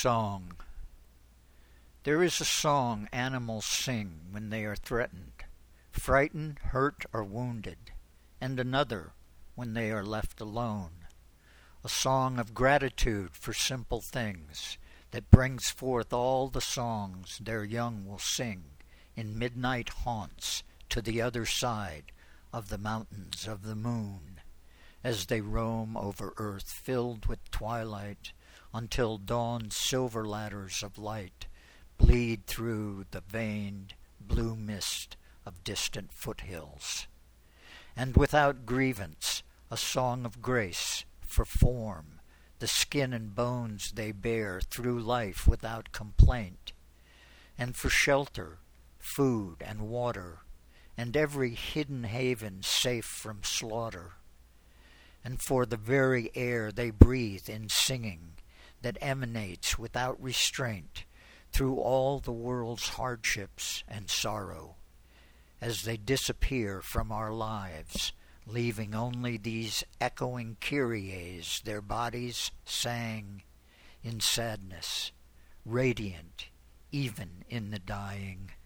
Song. There is a song animals sing when they are threatened, frightened, hurt, or wounded, and another when they are left alone. A song of gratitude for simple things that brings forth all the songs their young will sing in midnight haunts to the other side of the mountains of the moon, as they roam over earth filled with twilight until dawn's silver ladders of light bleed through the veined blue mist of distant foothills. And without grievance, a song of grace for form, the skin and bones they bear through life without complaint, and for shelter, food and water, and every hidden haven safe from slaughter, and for the very air they breathe in singing that emanates without restraint through all the world's hardships and sorrow, as they disappear from our lives, leaving only these echoing kyries their bodies sang in sadness, radiant even in the dying.